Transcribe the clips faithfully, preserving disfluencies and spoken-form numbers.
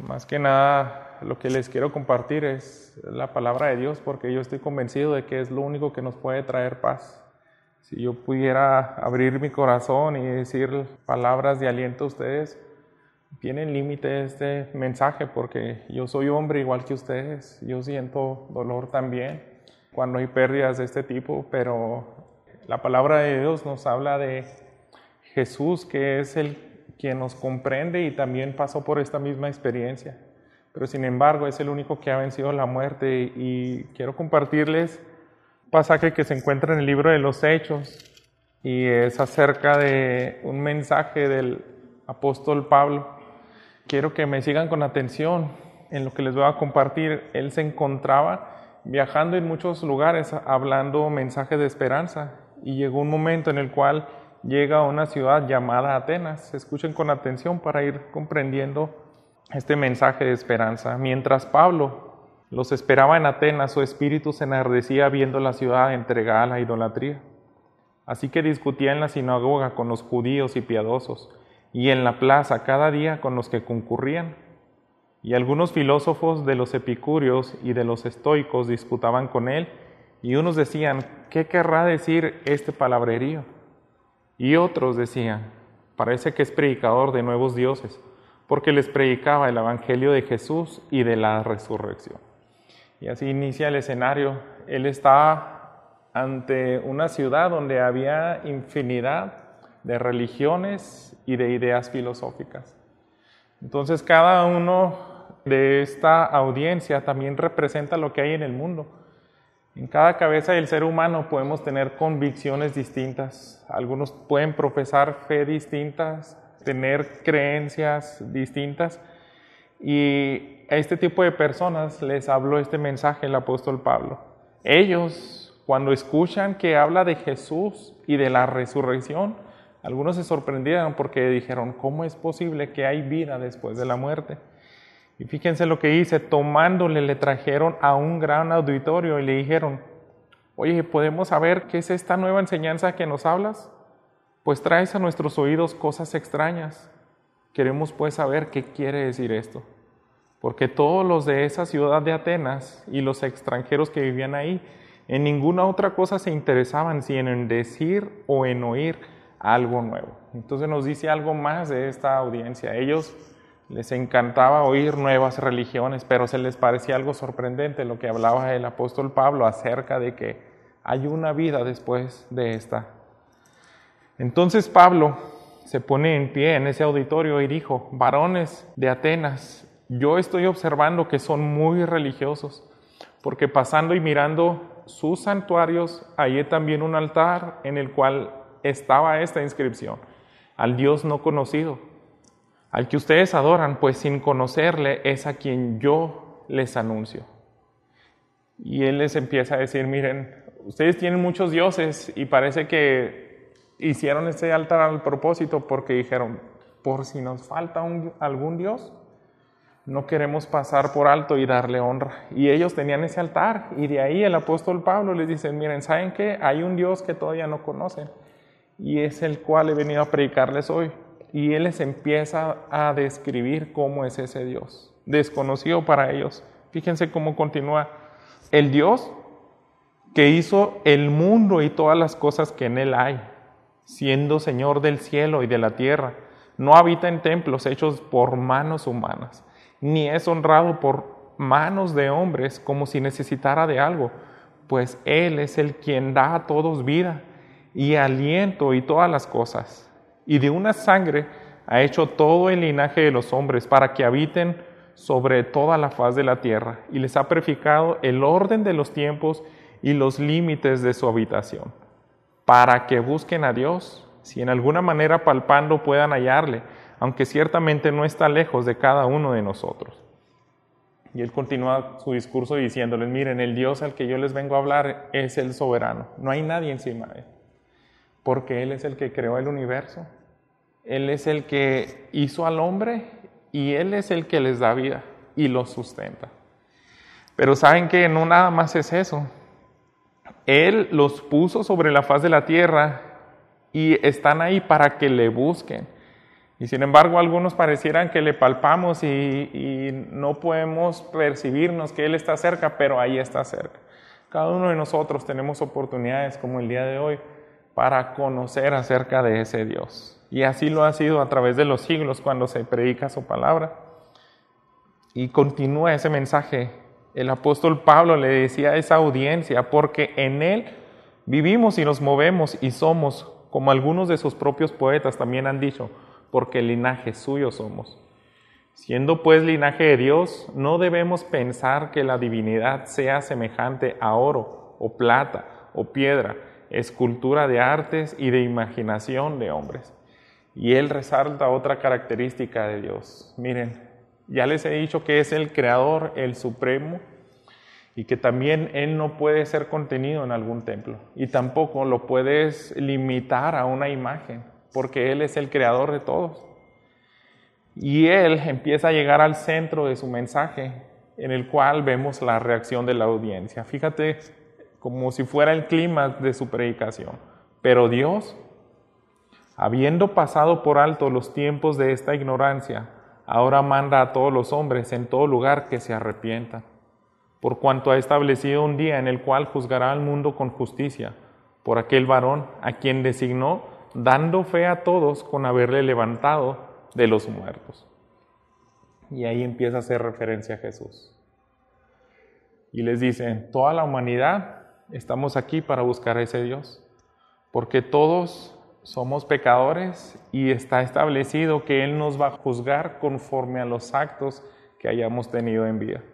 Más que nada, lo que les quiero compartir es la palabra de Dios, porque yo estoy convencido de que es lo único que nos puede traer paz. Si yo pudiera abrir mi corazón y decir palabras de aliento a ustedes, tienen límite este mensaje, porque yo soy hombre igual que ustedes. Yo siento dolor también cuando hay pérdidas de este tipo, pero la palabra de Dios nos habla de Jesús, que es el quien nos comprende y también pasó por esta misma experiencia. Pero sin embargo es el único que ha vencido la muerte, y quiero compartirles un pasaje que se encuentra en el libro de los Hechos, y es acerca de un mensaje del apóstol Pablo. Quiero que me sigan con atención en lo que les voy a compartir. Él se encontraba viajando en muchos lugares hablando mensajes de esperanza, y llegó un momento en el cual llega a una ciudad llamada Atenas. Escuchen con atención para ir comprendiendo este mensaje de esperanza. Mientras Pablo los esperaba en Atenas, su espíritu se enardecía viendo la ciudad entregada a la idolatría. Así que discutía en la sinagoga con los judíos y piadosos, y en la plaza cada día con los que concurrían. Y algunos filósofos de los epicúreos y de los estoicos disputaban con él, y unos decían: ¿qué querrá decir este palabrerío? Y otros decían: parece que es predicador de nuevos dioses, porque les predicaba el evangelio de Jesús y de la resurrección. Y así inicia el escenario. Él está ante una ciudad donde había infinidad de religiones y de ideas filosóficas. Entonces cada uno de esta audiencia también representa lo que hay en el mundo. En cada cabeza del ser humano podemos tener convicciones distintas. Algunos pueden profesar fe distintas, tener creencias distintas. Y a este tipo de personas les habló este mensaje el apóstol Pablo. Ellos, cuando escuchan que habla de Jesús y de la resurrección, algunos se sorprendieron porque dijeron: ¿cómo es posible que hay vida después de la muerte? Y fíjense lo que dice: tomándole le trajeron a un gran auditorio y le dijeron: oye, ¿podemos saber qué es esta nueva enseñanza que nos hablas? Pues traes a nuestros oídos cosas extrañas. Queremos pues saber qué quiere decir esto. Porque todos los de esa ciudad de Atenas y los extranjeros que vivían ahí, en ninguna otra cosa se interesaban, sino en decir o en oír algo nuevo. Entonces nos dice algo más de esta audiencia. A ellos les encantaba oír nuevas religiones, pero se les parecía algo sorprendente lo que hablaba el apóstol Pablo acerca de que hay una vida después de esta. Entonces Pablo se pone en pie en ese auditorio y dijo: varones de Atenas, yo estoy observando que son muy religiosos, porque pasando y mirando sus santuarios, hallé también un altar en el cual estaba esta inscripción: al Dios no conocido, al que ustedes adoran, pues sin conocerle es a quien yo les anuncio. Y él les empieza a decir: miren, ustedes tienen muchos dioses y parece que hicieron este altar al propósito porque dijeron: por si nos falta un, algún dios, no queremos pasar por alto y darle honra. Y ellos tenían ese altar, y de ahí el apóstol Pablo les dice: miren, ¿saben qué? Hay un Dios que todavía no conocen, y es el cual he venido a predicarles hoy. Y él les empieza a describir cómo es ese Dios, desconocido para ellos. Fíjense cómo continúa: el Dios que hizo el mundo y todas las cosas que en él hay, siendo Señor del cielo y de la tierra, no habita en templos hechos por manos humanas, ni es honrado por manos de hombres como si necesitara de algo, pues él es el quien da a todos vida y aliento y todas las cosas. Y de una sangre ha hecho todo el linaje de los hombres para que habiten sobre toda la faz de la tierra, y les ha prefijado el orden de los tiempos y los límites de su habitación, para que busquen a Dios, si en alguna manera palpando puedan hallarle, aunque ciertamente no está lejos de cada uno de nosotros. Y él continúa su discurso diciéndoles: miren, el Dios al que yo les vengo a hablar es el soberano, no hay nadie encima de él, porque él es el que creó el universo, él es el que hizo al hombre y él es el que les da vida y los sustenta. Pero saben que no nada más es eso. Él los puso sobre la faz de la tierra y están ahí para que le busquen. Y sin embargo, algunos parecieran que le palpamos y, y no podemos percibirnos que Él está cerca, pero ahí está cerca. Cada uno de nosotros tenemos oportunidades como el día de hoy para conocer acerca de ese Dios. Y así lo ha sido a través de los siglos cuando se predica su palabra. Y continúa ese mensaje. El apóstol Pablo le decía a esa audiencia, porque en Él vivimos y nos movemos y somos, como algunos de sus propios poetas también han dicho, porque linaje suyo somos. Siendo pues linaje de Dios, no debemos pensar que la divinidad sea semejante a oro, o plata, o piedra, escultura de artes y de imaginación de hombres. Y él resalta otra característica de Dios. Miren, ya les he dicho que es el Creador, el Supremo, y que también Él no puede ser contenido en algún templo, y tampoco lo puedes limitar a una imagen, porque Él es el Creador de todos. Y Él empieza a llegar al centro de su mensaje, en el cual vemos la reacción de la audiencia. Fíjate, como si fuera el clima de su predicación. Pero Dios, habiendo pasado por alto los tiempos de esta ignorancia, ahora manda a todos los hombres en todo lugar que se arrepientan, por cuanto ha establecido un día en el cual juzgará al mundo con justicia, por aquel varón a quien designó, dando fe a todos con haberle levantado de los muertos. Y ahí empieza a hacer referencia a Jesús. Y les dice, toda la humanidad estamos aquí para buscar a ese Dios, porque todos somos pecadores y está establecido que Él nos va a juzgar conforme a los actos que hayamos tenido en vida.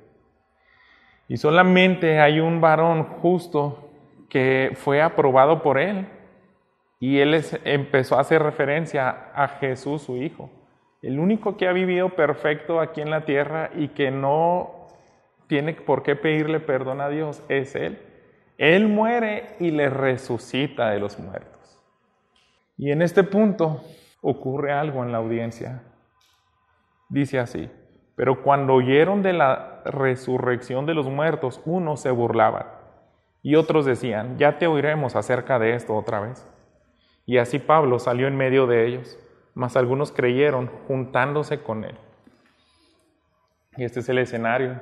Y solamente hay un varón justo que fue aprobado por Él, y Él es, empezó a hacer referencia a Jesús, su Hijo. El único que ha vivido perfecto aquí en la tierra y que no tiene por qué pedirle perdón a Dios es Él. Él muere y le resucita de los muertos. Y en este punto ocurre algo en la audiencia. Dice así, pero cuando oyeron de la resurrección de los muertos, unos se burlaban y otros decían, ya te oiremos acerca de esto otra vez. Y así Pablo salió en medio de ellos, mas algunos creyeron juntándose con él. Y este es el escenario.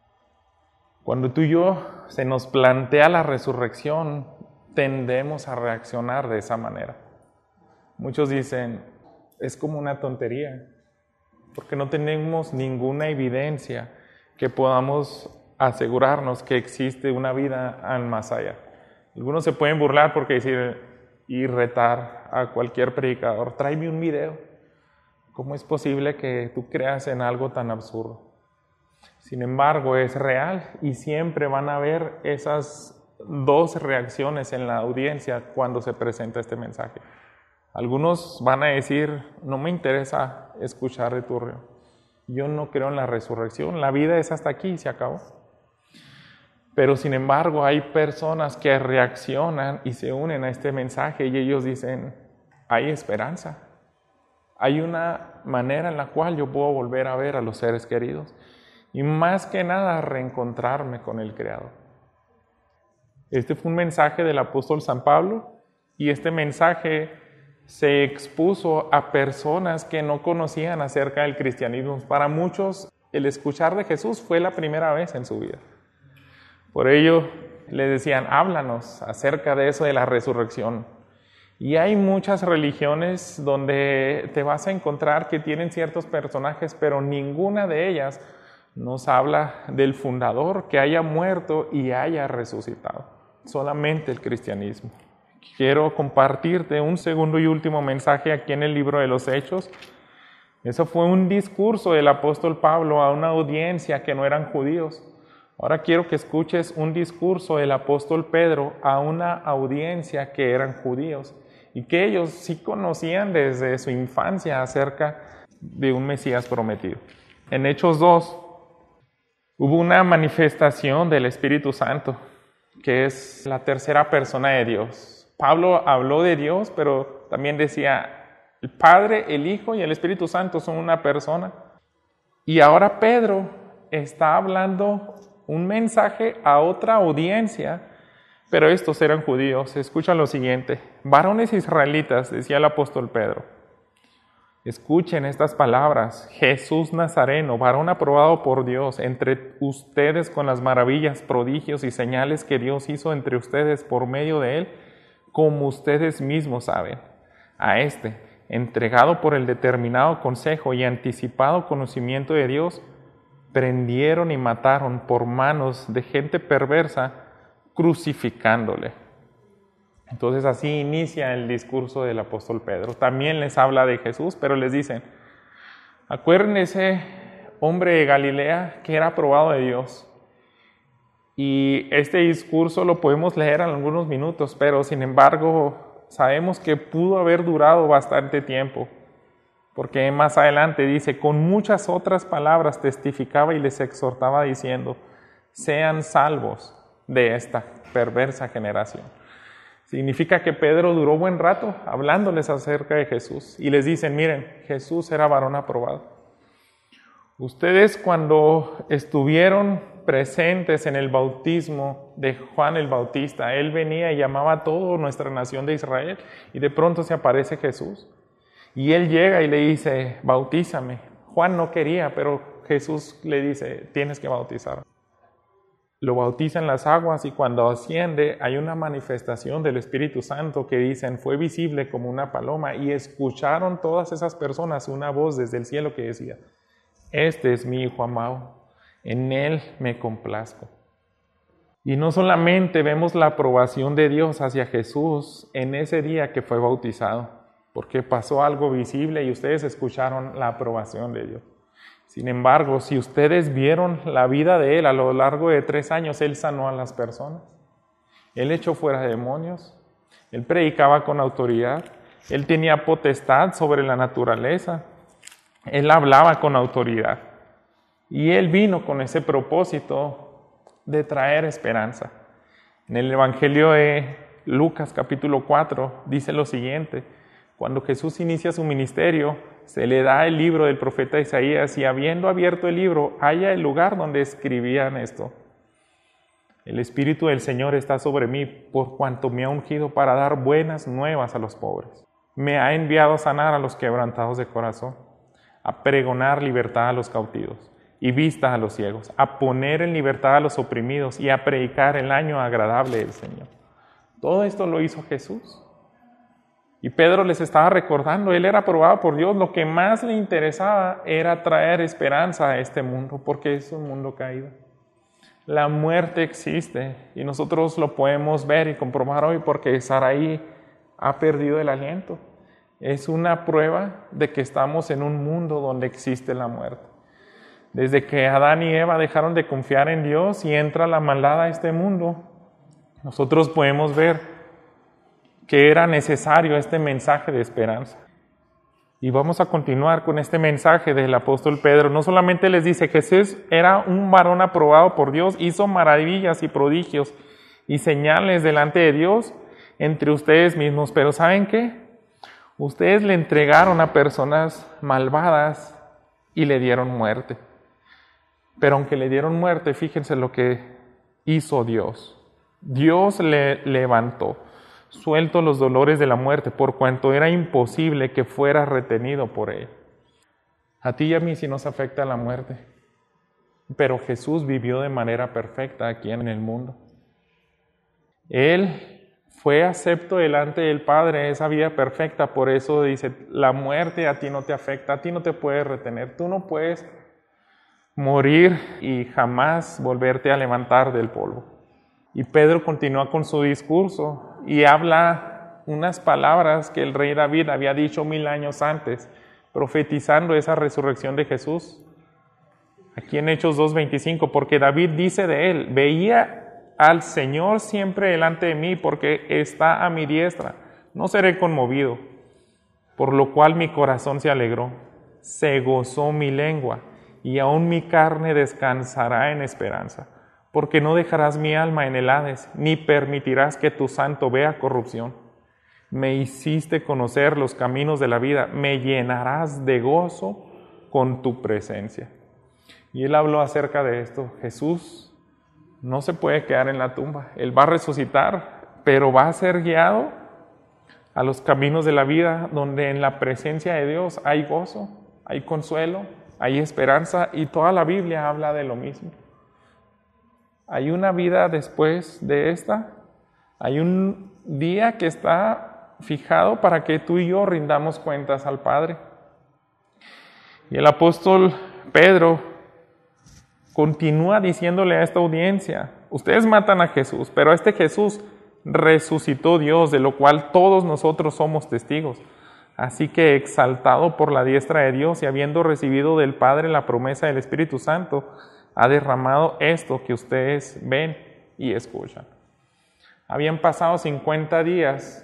Cuando tú y yo se nos plantea la resurrección, tendemos a reaccionar de esa manera. Muchos dicen, es como una tontería, porque no tenemos ninguna evidencia que podamos asegurarnos que existe una vida al más allá. Algunos se pueden burlar porque decir y retar a cualquier predicador, tráeme un video. ¿Cómo es posible que tú creas en algo tan absurdo? Sin embargo, es real y siempre van a haber esas dos reacciones en la audiencia cuando se presenta este mensaje. Algunos van a decir, no me interesa escuchar de tu río. Yo no creo en la resurrección, la vida es hasta aquí y se acabó. Pero sin embargo hay personas que reaccionan y se unen a este mensaje y ellos dicen, hay esperanza. Hay una manera en la cual yo puedo volver a ver a los seres queridos y más que nada reencontrarme con el Creador. Este fue un mensaje del apóstol San Pablo y este mensaje se expuso a personas que no conocían acerca del cristianismo. Para muchos el escuchar de Jesús fue la primera vez en su vida. Por ello, le decían, háblanos acerca de eso de la resurrección. Y hay muchas religiones donde te vas a encontrar que tienen ciertos personajes, pero ninguna de ellas nos habla del fundador que haya muerto y haya resucitado. Solamente el cristianismo. Quiero compartirte un segundo y último mensaje aquí en el libro de los Hechos. Eso fue un discurso del apóstol Pablo a una audiencia que no eran judíos. Ahora quiero que escuches un discurso del apóstol Pedro a una audiencia que eran judíos y que ellos sí conocían desde su infancia acerca de un Mesías prometido. En Hechos dos hubo una manifestación del Espíritu Santo, que es la tercera persona de Dios. Pablo habló de Dios, pero también decía, el Padre, el Hijo y el Espíritu Santo son una persona. Y ahora Pedro está hablando un mensaje a otra audiencia, pero estos eran judíos. Escucha lo siguiente. Varones israelitas, decía el apóstol Pedro, Escuchen estas palabras: Jesús Nazareno, varón aprobado por Dios entre ustedes con las maravillas, prodigios y señales que Dios hizo entre ustedes por medio de él, como ustedes mismos saben. A este, entregado por el determinado consejo y anticipado conocimiento de Dios, prendieron y mataron por manos de gente perversa, crucificándole. Entonces así inicia el discurso del apóstol Pedro. También les habla de Jesús, pero les dicen: acuérdense, hombre de Galilea, que era aprobado de Dios. Y este discurso lo podemos leer en algunos minutos, pero sin embargo sabemos que pudo haber durado bastante tiempo, porque más adelante dice: con muchas otras palabras testificaba y les exhortaba diciendo: sean salvos de esta perversa generación. Significa que Pedro duró buen rato hablándoles acerca de Jesús y les dicen: miren, Jesús era varón aprobado. Ustedes, cuando estuvieron presentes en el bautismo de Juan el Bautista, él venía y llamaba a toda nuestra nación de Israel, y de pronto se aparece Jesús y él llega y le dice: bautízame. Juan no quería, pero Jesús le dice: tienes que bautizar. Lo bautiza en las aguas, y cuando asciende hay una manifestación del Espíritu Santo que dicen: fue visible como una paloma, y escucharon todas esas personas una voz desde el cielo que decía: este es mi Hijo amado, en él me complazco. Y no solamente vemos la aprobación de Dios hacia Jesús en ese día que fue bautizado, porque pasó algo visible y ustedes escucharon la aprobación de Dios. Sin embargo, si ustedes vieron la vida de él a lo largo de tres años, él sanó a las personas, él echó fuera demonios, él predicaba con autoridad, él tenía potestad sobre la naturaleza, él hablaba con autoridad, y él vino con ese propósito de traer esperanza. En el Evangelio de Lucas capítulo cuatro dice lo siguiente: cuando Jesús inicia su ministerio, se le da el libro del profeta Isaías, y habiendo abierto el libro, halla el lugar donde escribían esto: el Espíritu del Señor está sobre mí, por cuanto me ha ungido para dar buenas nuevas a los pobres. Me ha enviado a sanar a los quebrantados de corazón, a pregonar libertad a los cautivos y vista a los ciegos, a poner en libertad a los oprimidos y a predicar el año agradable del Señor. Todo esto lo hizo Jesús. Y Pedro les estaba recordando: él era aprobado por Dios. Lo que más le interesaba era traer esperanza a este mundo, porque es un mundo caído. La muerte existe y nosotros lo podemos ver y comprobar hoy, porque Saraí ha perdido el aliento. Es una prueba de que estamos en un mundo donde existe la muerte. Desde que Adán y Eva dejaron de confiar en Dios y entra la maldad a este mundo, nosotros podemos ver que era necesario este mensaje de esperanza. Y vamos a continuar con este mensaje del apóstol Pedro. No solamente les dice que Jesús era un varón aprobado por Dios, hizo maravillas y prodigios y señales delante de Dios entre ustedes mismos, pero ¿saben qué? Ustedes le entregaron a personas malvadas y le dieron muerte. Pero aunque le dieron muerte, fíjense lo que hizo Dios. Dios le levantó, suelto los dolores de la muerte, por cuanto era imposible que fuera retenido por él. A ti y a mí sí nos afecta la muerte, pero Jesús vivió de manera perfecta aquí en el mundo. Él fue acepto delante del Padre, esa vida perfecta. Por eso dice: la muerte a ti no te afecta, a ti no te puede retener, tú no puedes morir y jamás volverte a levantar del polvo. Y Pedro continúa con su discurso y habla unas palabras que el rey David había dicho mil años antes, profetizando esa resurrección de Jesús. Aquí en Hechos dos veinticinco, porque David dice de él: veía al Señor siempre delante de mí, porque está a mi diestra, no seré conmovido. Por lo cual mi corazón se alegró, se gozó mi lengua, y aún mi carne descansará en esperanza. Porque no dejarás mi alma en el Hades, ni permitirás que tu santo vea corrupción. Me hiciste conocer los caminos de la vida, me llenarás de gozo con tu presencia. Y él habló acerca de esto. Jesús no se puede quedar en la tumba, él va a resucitar, pero va a ser guiado a los caminos de la vida, donde en la presencia de Dios hay gozo, hay consuelo, hay esperanza, y toda la Biblia habla de lo mismo. Hay una vida después de esta, hay un día que está fijado para que tú y yo rindamos cuentas al Padre. Y el apóstol Pedro continúa diciéndole a esta audiencia: ustedes matan a Jesús, pero a este Jesús resucitó Dios, de lo cual todos nosotros somos testigos. Así que, exaltado por la diestra de Dios y habiendo recibido del Padre la promesa del Espíritu Santo, ha derramado esto que ustedes ven y escuchan. Habían pasado cincuenta días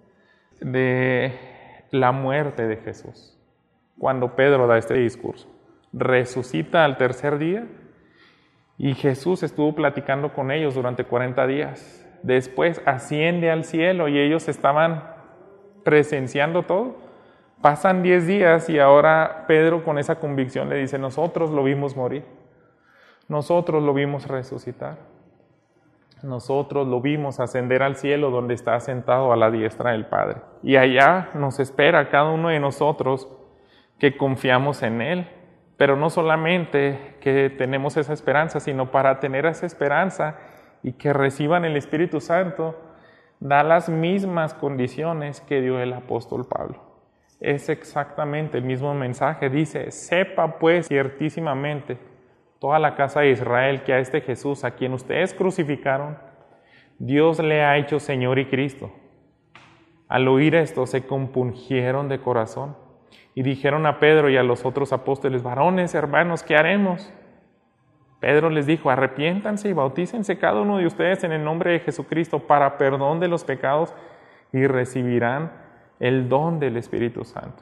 de la muerte de Jesús cuando Pedro da este discurso. Resucita al tercer día y Jesús estuvo platicando con ellos durante cuarenta días. Después asciende al cielo y ellos estaban presenciando todo. Pasan diez días y ahora Pedro, con esa convicción, le dice: nosotros lo vimos morir, nosotros lo vimos resucitar, nosotros lo vimos ascender al cielo donde está sentado a la diestra del Padre. Y allá nos espera a cada uno de nosotros que confiamos en Él. Pero no solamente que tenemos esa esperanza, sino para tener esa esperanza y que reciban el Espíritu Santo, da las mismas condiciones que dio el apóstol Pablo. Es exactamente el mismo mensaje. Dice: sepa pues ciertísimamente toda la casa de Israel que a este Jesús, a quien ustedes crucificaron, Dios le ha hecho Señor y Cristo. Al oír esto se compungieron de corazón y dijeron a Pedro y a los otros apóstoles: varones, hermanos, ¿qué haremos? Pedro les dijo: arrepiéntanse y bautícense cada uno de ustedes en el nombre de Jesucristo para perdón de los pecados y recibirán el don del Espíritu Santo.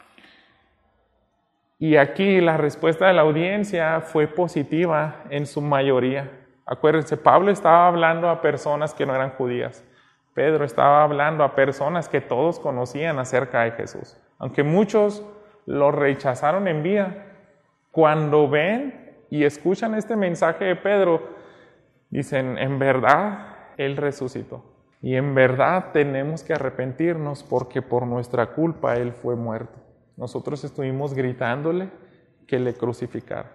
Y aquí la respuesta de la audiencia fue positiva en su mayoría. Acuérdense, Pablo estaba hablando a personas que no eran judías. Pedro estaba hablando a personas que todos conocían acerca de Jesús. Aunque muchos lo rechazaron en vida, cuando ven y escuchan este mensaje de Pedro, dicen: en verdad, Él resucitó. Y en verdad tenemos que arrepentirnos porque por nuestra culpa Él fue muerto. Nosotros estuvimos gritándole que le crucificara.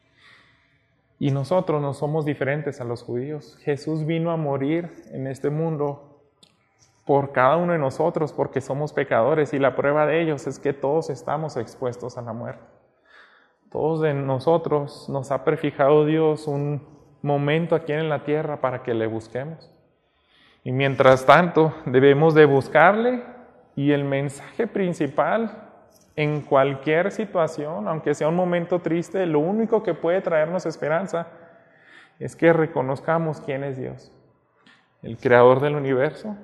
Y nosotros no somos diferentes a los judíos. Jesús vino a morir en este mundo por cada uno de nosotros porque somos pecadores, y la prueba de ellos es que todos estamos expuestos a la muerte. Todos de nosotros nos ha prefijado Dios un momento aquí en la tierra para que le busquemos. Y mientras tanto debemos de buscarle, y el mensaje principal en cualquier situación, aunque sea un momento triste, lo único que puede traernos esperanza es que reconozcamos quién es Dios, el creador del universo,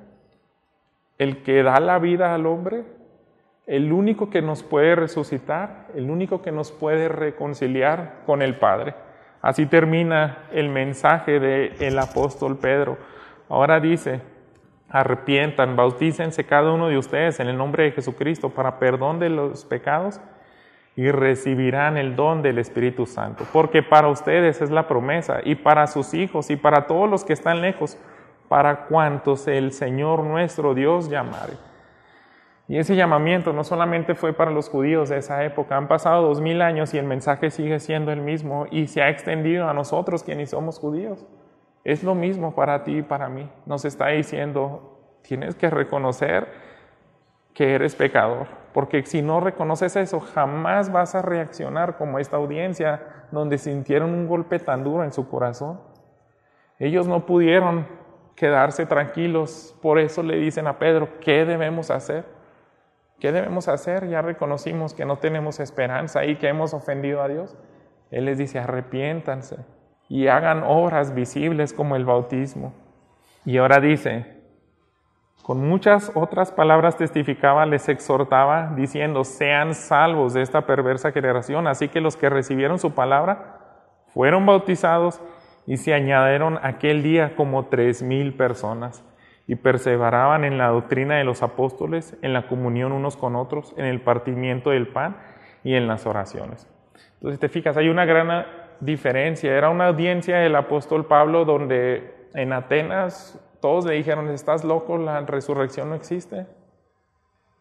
el que da la vida al hombre, el único que nos puede resucitar, el único que nos puede reconciliar con el Padre. Así termina el mensaje del apóstol Pedro. Ahora dice: arrepientan, bautícense cada uno de ustedes en el nombre de Jesucristo para perdón de los pecados y recibirán el don del Espíritu Santo. Porque para ustedes es la promesa, y para sus hijos y para todos los que están lejos, para cuantos el Señor nuestro Dios llamare. Y ese llamamiento no solamente fue para los judíos de esa época. Han pasado dos mil años y el mensaje sigue siendo el mismo, y se ha extendido a nosotros quienes somos judíos. Es lo mismo para ti y para mí. Nos está diciendo: tienes que reconocer que eres pecador, porque si no reconoces eso, jamás vas a reaccionar como esta audiencia, donde sintieron un golpe tan duro en su corazón. Ellos no pudieron quedarse tranquilos, por eso le dicen a Pedro: ¿qué debemos hacer? ¿Qué debemos hacer? Ya reconocimos que no tenemos esperanza y que hemos ofendido a Dios. Él les dice: arrepiéntanse y hagan obras visibles como el bautismo. Y ahora dice: con muchas otras palabras testificaba, les exhortaba, diciendo: sean salvos de esta perversa generación. Así que los que recibieron su palabra fueron bautizados, y se añadieron aquel día como tres mil personas, y perseveraban en la doctrina de los apóstoles, en la comunión unos con otros, en el partimiento del pan y en las oraciones. Entonces te fijas, hay una gran diferencia. Era una audiencia del apóstol Pablo donde en Atenas todos le dijeron: ¿estás loco? La resurrección no existe.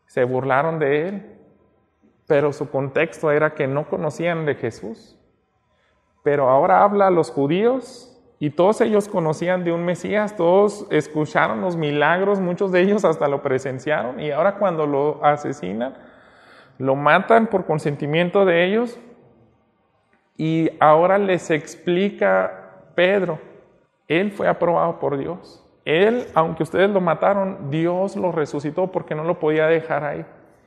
se burlaron de él, pero su contexto era que no conocían de Jesús. Pero ahora habla a los judíos y todos ellos conocían de un Mesías, todos escucharon los milagros, muchos de ellos hasta lo presenciaron, y ahora cuando lo asesinan, lo matan por consentimiento de ellos, y ahora les explica Pedro, él fue aprobado por Dios. Él, aunque ustedes lo mataron, Dios lo resucitó porque no lo podía dejar ahí.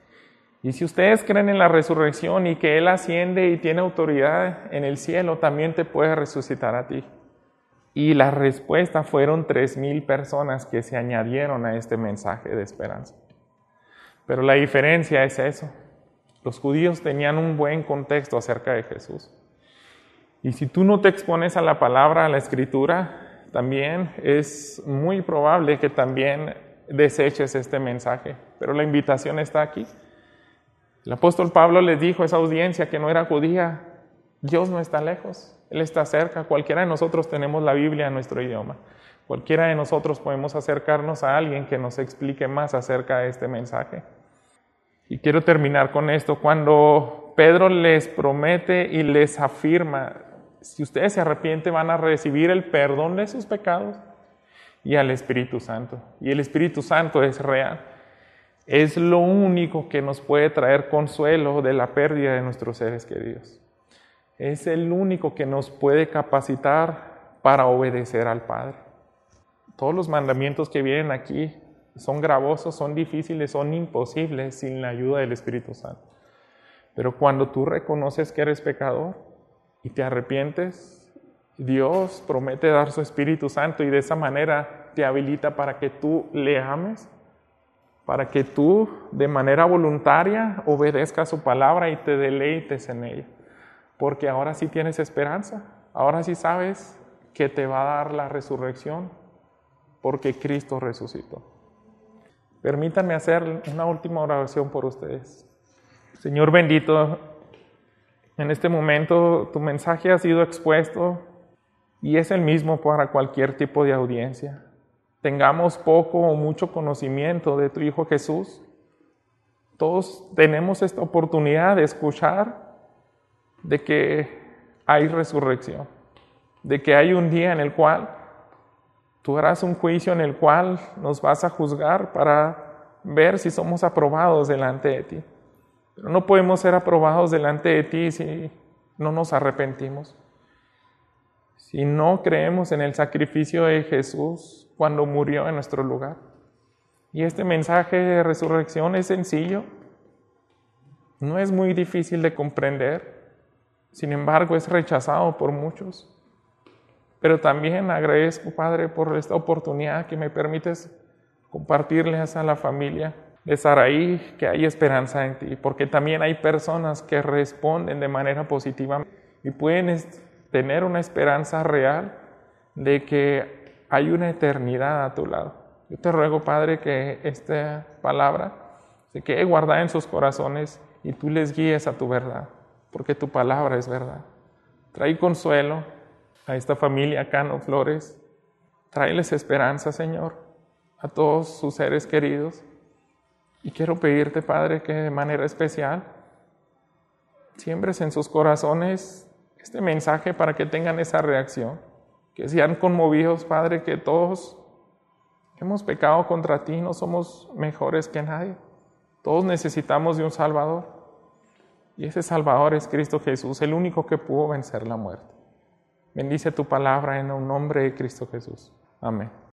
Y si ustedes creen en la resurrección y que Él asciende y tiene autoridad en el cielo, también te puede resucitar a ti. Y la respuesta fueron tres mil personas que se añadieron a este mensaje de esperanza. Pero la diferencia es eso. Los judíos tenían un buen contexto acerca de Jesús. Y si tú no te expones a la palabra, a la escritura, también es muy probable que también deseches este mensaje. Pero la invitación está aquí. El apóstol Pablo les dijo a esa audiencia que no era judía, Dios no está lejos, Él está cerca. Cualquiera de nosotros tenemos la Biblia en nuestro idioma. Cualquiera de nosotros podemos acercarnos a alguien que nos explique más acerca de este mensaje. Y quiero terminar con esto. Cuando Pedro les promete y les afirma, si ustedes se arrepienten van a recibir el perdón de sus pecados y al Espíritu Santo. Y el Espíritu Santo es real. Es lo único que nos puede traer consuelo de la pérdida de nuestros seres queridos. Es el único que nos puede capacitar para obedecer al Padre. Todos los mandamientos que vienen aquí son gravosos, son difíciles, son imposibles sin la ayuda del Espíritu Santo. Pero cuando tú reconoces que eres pecador y te arrepientes, Dios promete dar su Espíritu Santo y de esa manera te habilita para que tú le ames, para que tú de manera voluntaria obedezcas su palabra y te deleites en ella. Porque ahora sí tienes esperanza, ahora sí sabes que te va a dar la resurrección, porque Cristo resucitó. Permítanme hacer una última oración por ustedes. Señor bendito, en este momento tu mensaje ha sido expuesto y es el mismo para cualquier tipo de audiencia. Tengamos poco o mucho conocimiento de tu Hijo Jesús, todos tenemos esta oportunidad de escuchar de que hay resurrección, de que hay un día en el cual tú harás un juicio en el cual nos vas a juzgar para ver si somos aprobados delante de ti. Pero no podemos ser aprobados delante de ti si no nos arrepentimos. Si no creemos en el sacrificio de Jesús cuando murió en nuestro lugar. Y este mensaje de resurrección es sencillo, no es muy difícil de comprender, sin embargo es rechazado por muchos. Pero también agradezco, Padre, por esta oportunidad que me permites compartirles a la familia de Saraí que hay esperanza en ti, porque también hay personas que responden de manera positiva y pueden tener una esperanza real de que hay una eternidad a tu lado. Yo te ruego, Padre, que esta palabra se quede guardada en sus corazones y tú les guíes a tu verdad, porque tu palabra es verdad. Trae consuelo a esta familia Cano Flores, tráeles esperanza, Señor, a todos sus seres queridos. Y quiero pedirte, Padre, que de manera especial siembres en sus corazones este mensaje para que tengan esa reacción, que sean conmovidos, Padre, que todos hemos pecado contra ti, no somos mejores que nadie. Todos necesitamos de un Salvador. Y ese Salvador es Cristo Jesús, el único que pudo vencer la muerte. Bendice tu palabra en el nombre de Cristo Jesús. Amén.